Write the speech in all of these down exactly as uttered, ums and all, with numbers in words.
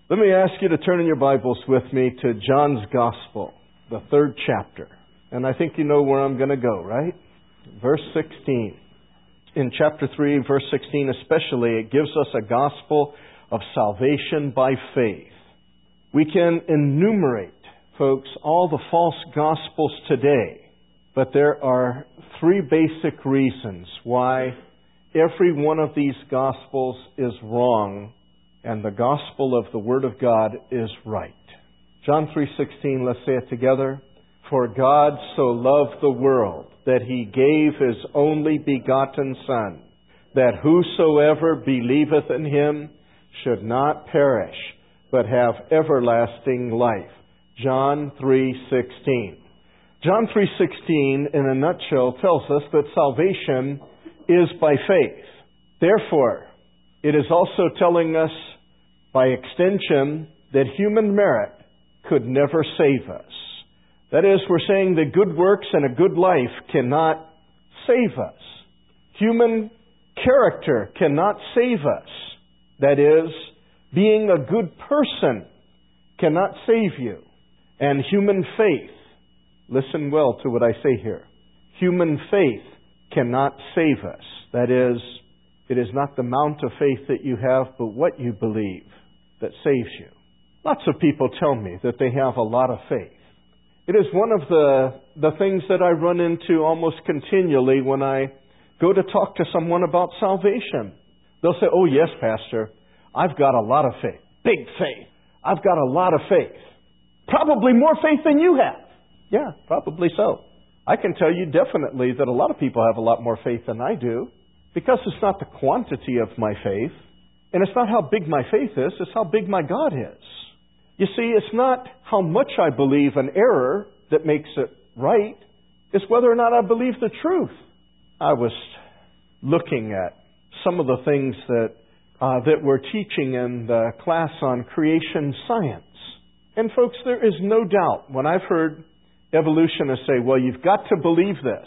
Let me ask you to turn in your Bibles with me to John's Gospel, the third chapter. And I think you know where I'm going to go, right? Verse sixteen. In chapter three, verse sixteen especially, it gives us a gospel of salvation by faith. We can enumerate, folks, all the false gospels today, but there are three basic reasons why every one of these gospels is wrong and the gospel of the Word of God is right. John three sixteen, let's say it together. For God so loved the world that He gave His only begotten Son, that whosoever believeth in Him should not perish, but have everlasting life. John three sixteen. John three sixteen, in a nutshell, tells us that salvation is by faith. Therefore, it is also telling us, by extension, that human merit could never save us. That is, we're saying that good works and a good life cannot save us. Human character cannot save us. That is, being a good person cannot save you. And human faith, listen well to what I say here, human faith cannot save us. That is, it is not the amount of faith that you have, but what you believe that saves you. Lots of people tell me that they have a lot of faith. It is one of the, the things that I run into almost continually when I go to talk to someone about salvation. They'll say, oh yes, Pastor, I've got a lot of faith. Big faith. I've got a lot of faith. Probably more faith than you have. Yeah, probably so. I can tell you definitely that a lot of people have a lot more faith than I do, because it's not the quantity of my faith, and it's not how big my faith is, it's how big my God is. You see, it's not how much I believe an error that makes it right, it's whether or not I believe the truth. I was looking at some of the things that uh, that we're teaching in the class on creation science. And folks, there is no doubt when I've heard evolutionists say, well, you've got to believe this.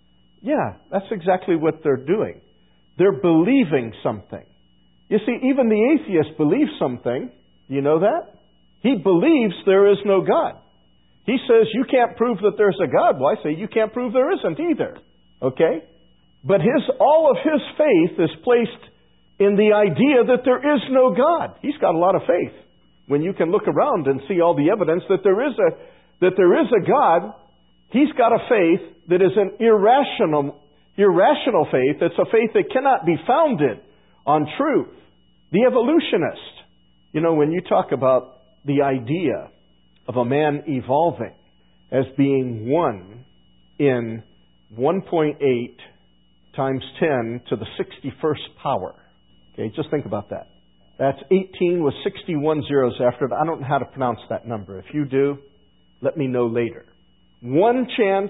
Yeah, that's exactly what they're doing. They're believing something. You see, even the atheist believes something. You know that? He believes there is no God. He says, you can't prove that there's a God. Well, I say, you can't prove there isn't either. Okay? But his all of his faith is placed in the idea that there is no God. He's got a lot of faith. When you can look around and see all the evidence that there is a that there is a God, he's got a faith that is an irrational, irrational faith. It's a faith that cannot be founded on truth. The evolutionist, you know, when you talk about the idea of a man evolving as being one in one point eight times ten to the sixty-first power. Okay, just think about that. That's eighteen with sixty-one zeros after it. I don't know how to pronounce that number. If you do, let me know later. One chance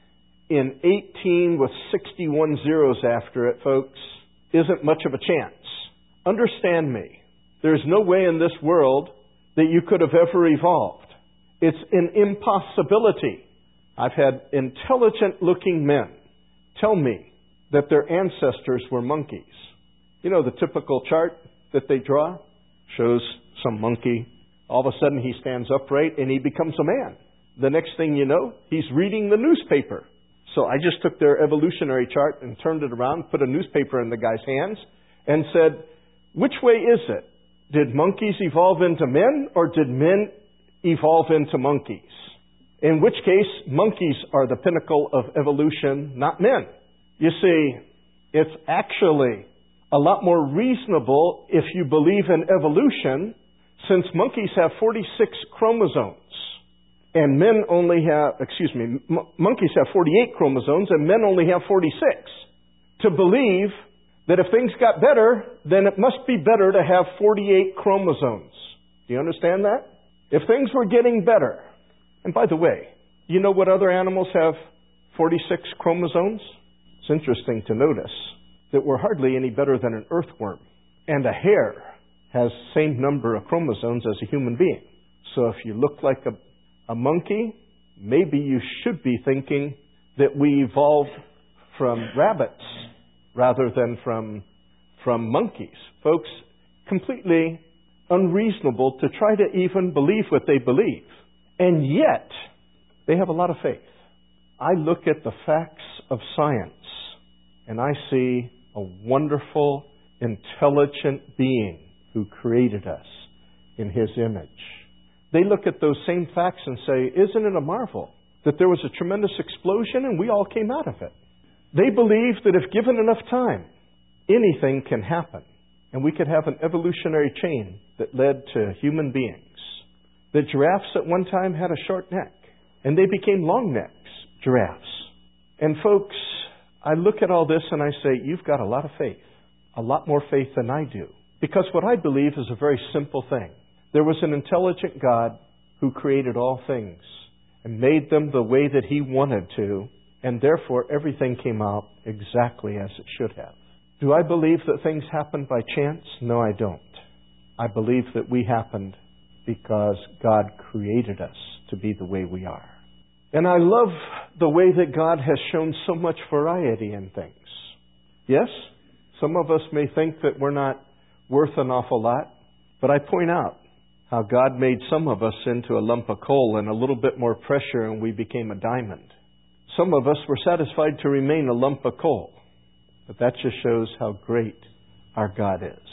in eighteen with sixty-one zeros after it, folks, isn't much of a chance. Understand me. There's no way in this world that you could have ever evolved. It's an impossibility. I've had intelligent-looking men tell me that their ancestors were monkeys. You know, the typical chart that they draw shows some monkey. All of a sudden he stands upright and he becomes a man. The next thing you know, he's reading the newspaper. So I just took their evolutionary chart and turned it around, put a newspaper in the guy's hands, and said, which way is it? Did monkeys evolve into men, or did men evolve into monkeys? In which case, monkeys are the pinnacle of evolution, not men. You see, it's actually a lot more reasonable if you believe in evolution, since monkeys have forty-six chromosomes. And men only have, excuse me, m- monkeys have forty-eight chromosomes and men only have forty-six. To believe that if things got better, then it must be better to have forty-eight chromosomes. Do you understand that? If things were getting better, and by the way, you know what other animals have forty-six chromosomes? It's interesting to notice that we're hardly any better than an earthworm. And a hare has the same number of chromosomes as a human being. So if you look like a, a monkey, maybe you should be thinking that we evolved from rabbits rather than from, from monkeys. Folks, completely unreasonable to try to even believe what they believe. And yet, they have a lot of faith. I look at the facts of science, and I see a wonderful, intelligent being who created us in His image. They look at those same facts and say, isn't it a marvel that there was a tremendous explosion and we all came out of it? They believe that if given enough time, anything can happen. And we could have an evolutionary chain that led to human beings. The giraffes at one time had a short neck, and they became long necks, giraffes. And folks, I look at all this and I say, you've got a lot of faith, a lot more faith than I do. Because what I believe is a very simple thing. There was an intelligent God who created all things and made them the way that He wanted to, and therefore everything came out exactly as it should have. Do I believe that things happened by chance? No, I don't. I believe that we happened because God created us to be the way we are. And I love the way that God has shown so much variety in things. Yes, some of us may think that we're not worth an awful lot, but I point out how God made some of us into a lump of coal and a little bit more pressure and we became a diamond. Some of us were satisfied to remain a lump of coal. But that just shows how great our God is.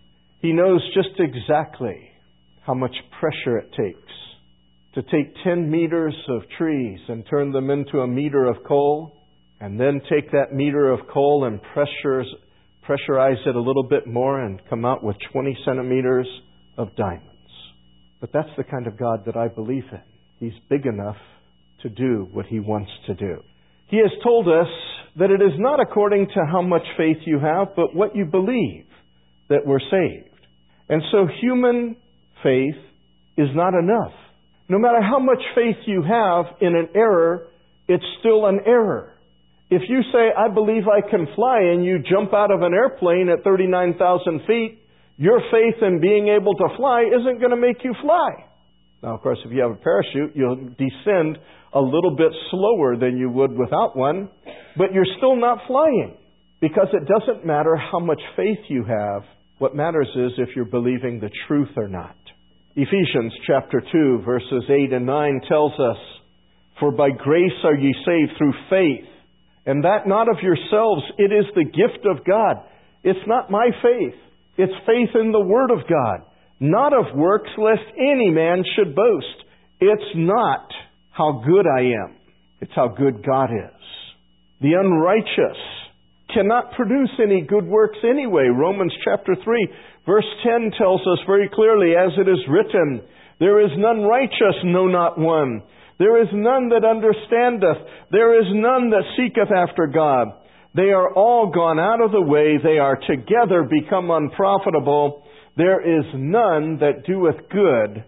He knows just exactly how much pressure it takes to take ten meters of trees and turn them into a meter of coal, and then take that meter of coal and pressures, pressurize it a little bit more and come out with twenty centimeters of diamonds. But that's the kind of God that I believe in. He's big enough to do what He wants to do. He has told us that it is not according to how much faith you have, but what you believe that we're saved. And so human faith is not enough. No matter how much faith you have in an error, it's still an error. If you say, I believe I can fly, and you jump out of an airplane at thirty-nine thousand feet, your faith in being able to fly isn't going to make you fly. Now, of course, if you have a parachute, you'll descend a little bit slower than you would without one, but you're still not flying, because it doesn't matter how much faith you have. What matters is if you're believing the truth or not. Ephesians chapter two, verses eight and nine tells us, for by grace are ye saved through faith, and that not of yourselves, it is the gift of God. It's not my faith. It's faith in the Word of God, not of works, lest any man should boast. It's not how good I am. It's how good God is. The unrighteous cannot produce any good works anyway. Romans chapter three, verse ten tells us very clearly, as it is written, there is none righteous, no, not one. There is none that understandeth. There is none that seeketh after God. They are all gone out of the way. They are together become unprofitable. There is none that doeth good,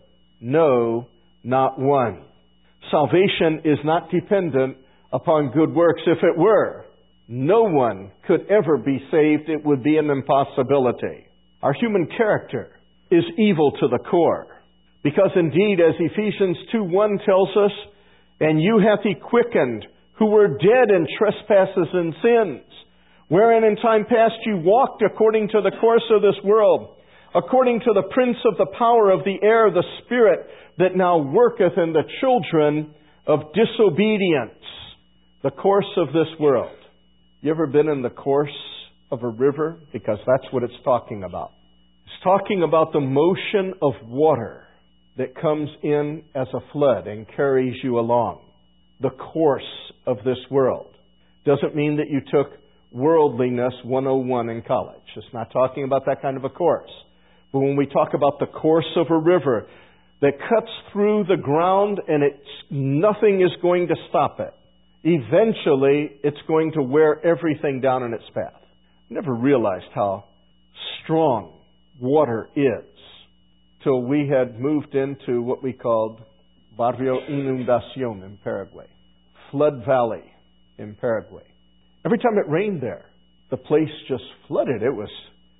no, not one. Salvation is not dependent upon good works. If it were, no one could ever be saved. It would be an impossibility. Our human character is evil to the core. Because indeed, as Ephesians two one tells us, and you hath He quickened, who were dead in trespasses and sins, wherein in time past you walked according to the course of this world, according to the prince of the power of the air, the spirit that now worketh in the children of disobedience. The course of this world. You ever been in the course of a river? Because that's what it's talking about. It's talking about the motion of water that comes in as a flood and carries you along. The course of this world. Doesn't mean that you took Worldliness one oh one in college. It's not talking about that kind of a course. But when we talk about the course of a river that cuts through the ground and it's, nothing is going to stop it. Eventually, it's going to wear everything down in its path. I never realized how strong water is till we had moved into what we called Barrio Inundación in Paraguay. Flood Valley in Paraguay. Every time it rained there, the place just flooded. It was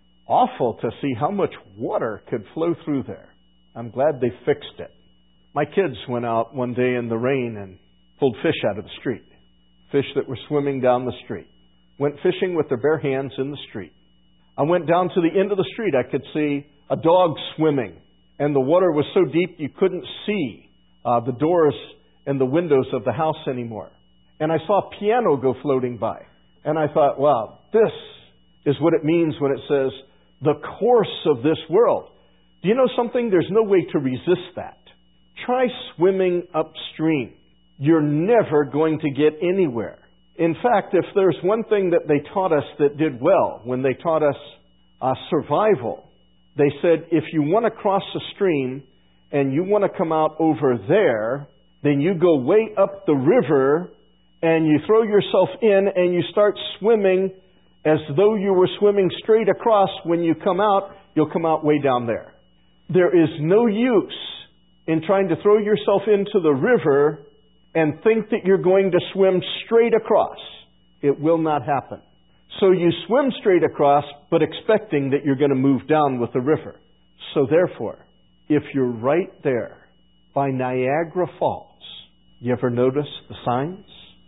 awful to see how much water could flow through there. I'm glad they fixed it. My kids went out one day in the rain and pulled fish out of the street. Fish that were swimming down the street. Went fishing with their bare hands in the street. I went down to the end of the street. I could see a dog swimming, and the water was so deep you couldn't see uh, the doors and the windows of the house anymore. And I saw a piano go floating by. And I thought, wow, this is what it means when it says, the course of this world. Do you know something? There's no way to resist that. Try swimming upstream. You're never going to get anywhere. In fact, if there's one thing that they taught us that did well, when they taught us uh, survival, they said, if you want to cross a stream and you want to come out over there, then you go way up the river and you throw yourself in and you start swimming as though you were swimming straight across. When you come out, you'll come out way down there. There is no use in trying to throw yourself into the river and think that you're going to swim straight across. It will not happen. So you swim straight across, but expecting that you're going to move down with the river. So therefore, if you're right there by Niagara Falls, you ever notice the signs?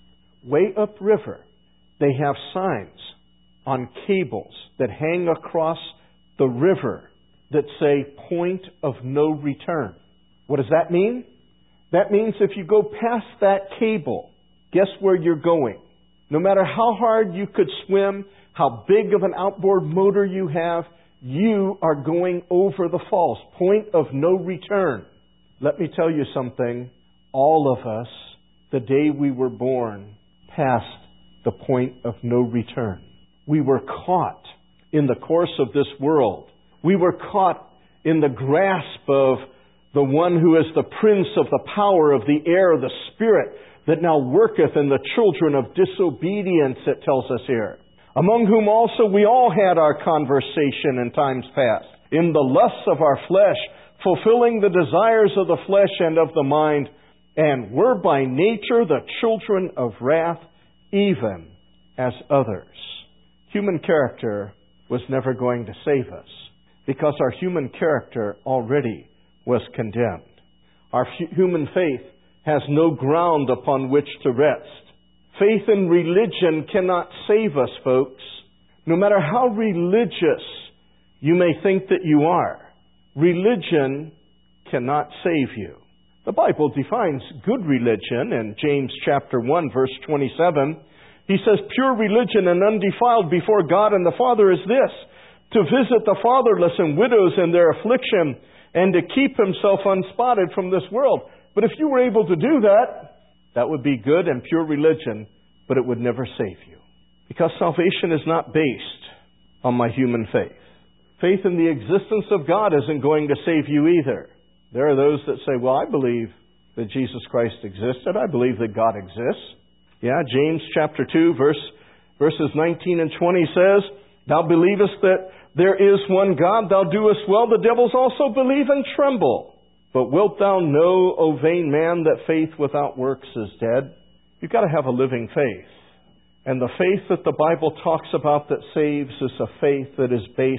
Way upriver, they have signs on cables that hang across the river that say point of no return. What does that mean? That means if you go past that cable, guess where you're going? No matter how hard you could swim, how big of an outboard motor you have, you are going over the falls. Point of no return. Let me tell you something. All of us, the day we were born, passed the point of no return. We were caught in the course of this world. We were caught in the grasp of the one who is the prince of the power of the air, the spirit that now worketh in the children of disobedience, it tells us here. Among whom also we all had our conversation in times past, in the lusts of our flesh, fulfilling the desires of the flesh and of the mind, and were by nature the children of wrath, even as others. Human character was never going to save us, because our human character already was condemned. Our human faith has no ground upon which to rest. Faith in religion cannot save us, folks. No matter how religious you may think that you are, religion cannot save you. The Bible defines good religion in James chapter one, verse twenty-seven. He says, pure religion and undefiled before God and the Father is this, to visit the fatherless and widows in their affliction, and to keep himself unspotted from this world. But if you were able to do that, that would be good and pure religion, but it would never save you. Because salvation is not based on my human faith. Faith in the existence of God isn't going to save you either. There are those that say, well, I believe that Jesus Christ existed. I believe that God exists. Yeah, James chapter two, verse, verses nineteen and twenty says, thou believest that there is one God, thou doest well. The devils also believe and tremble. But wilt thou know, O vain man, that faith without works is dead? You've got to have a living faith. And the faith that the Bible talks about that saves is a faith that is based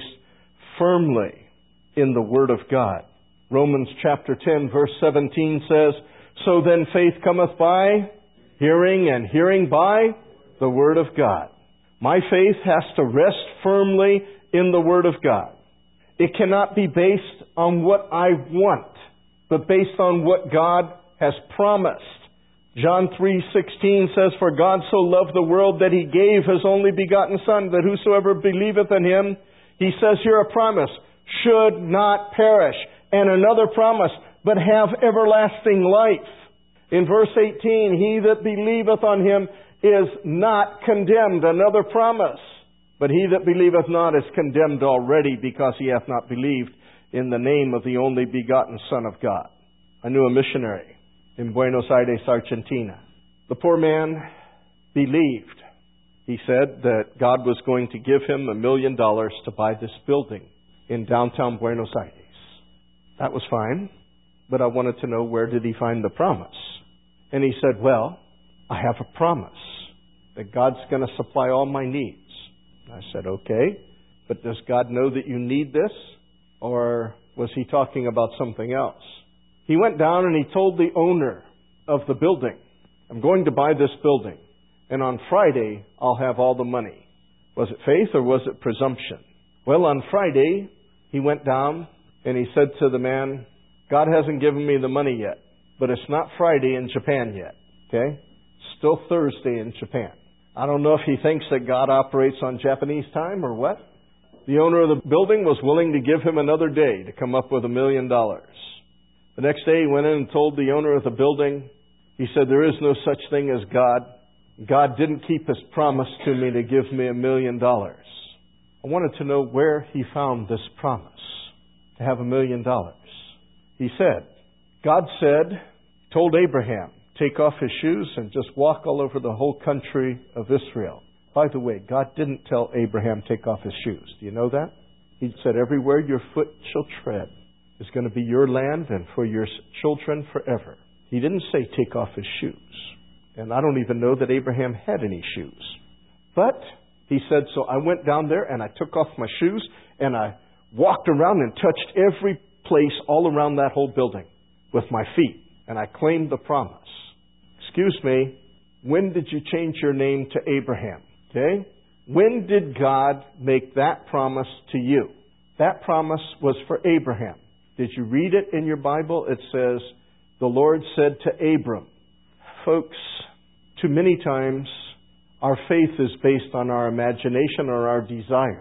firmly in the Word of God. Romans chapter ten, verse seventeen says, so then faith cometh by hearing, and hearing by the Word of God. My faith has to rest firmly in the Word of God. It cannot be based on what I want, but based on what God has promised. John three sixteen says, for God so loved the world that He gave His only begotten Son, that whosoever believeth in Him, He says here a promise, should not perish. And another promise, but have everlasting life. In verse eighteen, he that believeth on Him is not condemned. Another promise. But he that believeth not is condemned already, because he hath not believed in the name of the only begotten Son of God. I knew a missionary in Buenos Aires, Argentina. The poor man believed. He said that God was going to give him a million dollars to buy this building in downtown Buenos Aires. That was fine, but I wanted to know, where did he find the promise? And he said, well, I have a promise that God's going to supply all my needs. I said, okay, but does God know that you need this? Or was he talking about something else? He went down and he told the owner of the building, I'm going to buy this building, and on Friday I'll have all the money. Was it faith or was it presumption? Well, on Friday, He went down and he said to the man, God hasn't given me the money yet, but it's not Friday in Japan yet. Okay? Still Thursday in Japan. I don't know if he thinks that God operates on Japanese time or what. The owner of the building was willing to give him another day to come up with a million dollars. The next day he went in and told the owner of the building, he said, there is no such thing as God. God didn't keep His promise to me to give me a million dollars. I wanted to know where he found this promise to have a million dollars. He said, God said, told Abraham, take off his shoes and just walk all over the whole country of Israel. By the way, God didn't tell Abraham take off his shoes. Do you know that? He said, everywhere your foot shall tread is going to be your land and for your children forever. He didn't say take off his shoes. And I don't even know that Abraham had any shoes. But he said, so I went down there and I took off my shoes and I walked around and touched every place all around that whole building with my feet. And I claimed the promise. Excuse me, when did you change your name to Abraham? Okay? When did God make that promise to you? That promise was for Abraham. Did you read it in your Bible? It says, the Lord said to Abram. Folks, too many times our faith is based on our imagination or our desires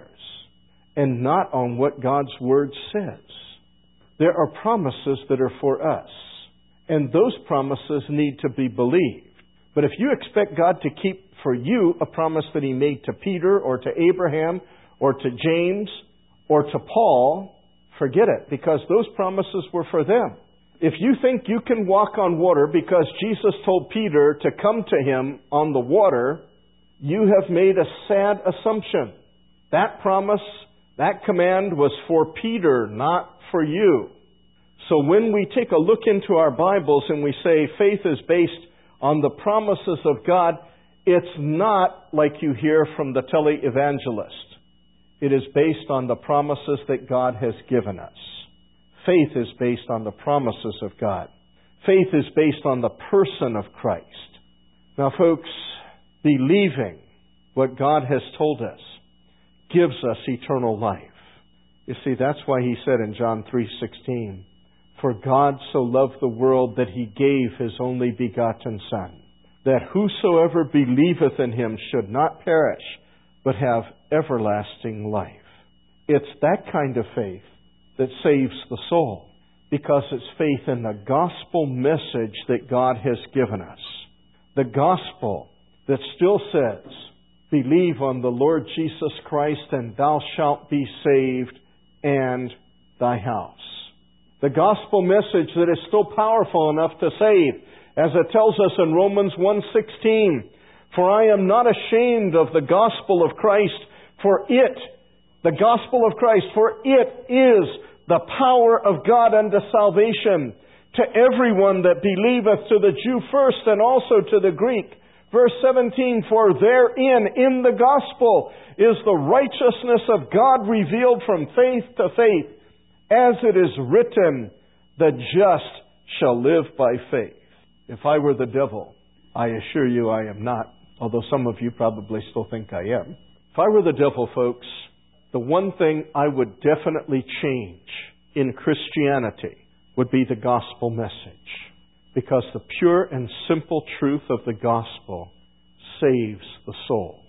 and not on what God's Word says. There are promises that are for us, and those promises need to be believed. But if you expect God to keep for you a promise that He made to Peter or to Abraham or to James or to Paul, forget it, because those promises were for them. If you think you can walk on water because Jesus told Peter to come to Him on the water, you have made a sad assumption. That promise, that command was for Peter, not for you. So when we take a look into our Bibles and we say faith is based on the promises of God, it's not like you hear from the televangelist. It is based on the promises that God has given us. Faith is based on the promises of God. Faith is based on the person of Christ. Now, folks, believing what God has told us gives us eternal life. You see, that's why He said in John three sixteen, for God so loved the world that He gave His only begotten Son, that whosoever believeth in Him should not perish, but have everlasting life. It's that kind of faith that saves the soul, because it's faith in the gospel message that God has given us. The gospel that still says, believe on the Lord Jesus Christ and thou shalt be saved and thy house. The gospel message that is still powerful enough to save, as it tells us in Romans one sixteen, for I am not ashamed of the gospel of Christ, for it, the gospel of Christ, for it is the power of God unto salvation to everyone that believeth, to the Jew first and also to the Greek. Verse seventeen, for therein, in the gospel, is the righteousness of God revealed from faith to faith, as it is written, the just shall live by faith. If I were the devil, I assure you I am not, although some of you probably still think I am. If I were the devil, folks, the one thing I would definitely change in Christianity would be the gospel message. Because the pure and simple truth of the gospel saves the soul.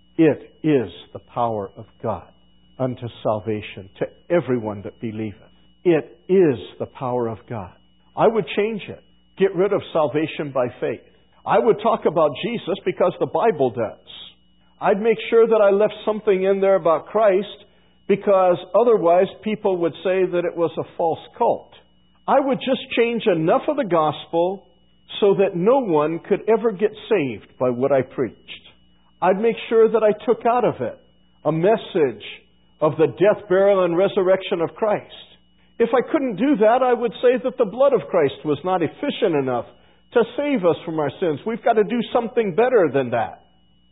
It is the power of God unto salvation to everyone that believeth. It is the power of God. I would change it. Get rid of salvation by faith. I would talk about Jesus because the Bible does. I'd make sure that I left something in there about Christ, because otherwise people would say that it was a false cult. I would just change enough of the gospel so that no one could ever get saved by what I preached. I'd make sure that I took out of it a message of the death, burial, and resurrection of Christ. If I couldn't do that, I would say that the blood of Christ was not efficient enough to save us from our sins. We've got to do something better than that.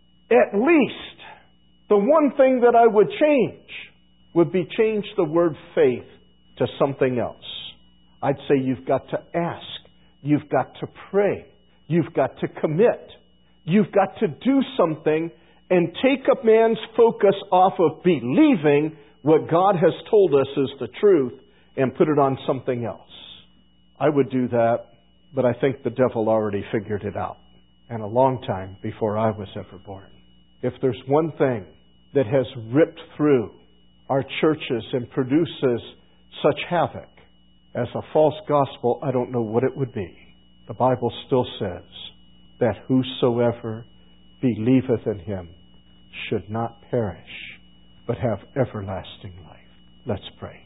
At least, the one thing that I would change would be change the word faith to something else. I'd say you've got to ask. You've got to pray. You've got to commit. You've got to do something and take a man's focus off of believing what God has told us is the truth and put it on something else. I would do that, but I think the devil already figured it out, and a long time before I was ever born. If there's one thing that has ripped through our churches and produces such havoc as a false gospel, I don't know what it would be. The Bible still says that whosoever believeth in Him should not perish, but have everlasting life. Let's pray.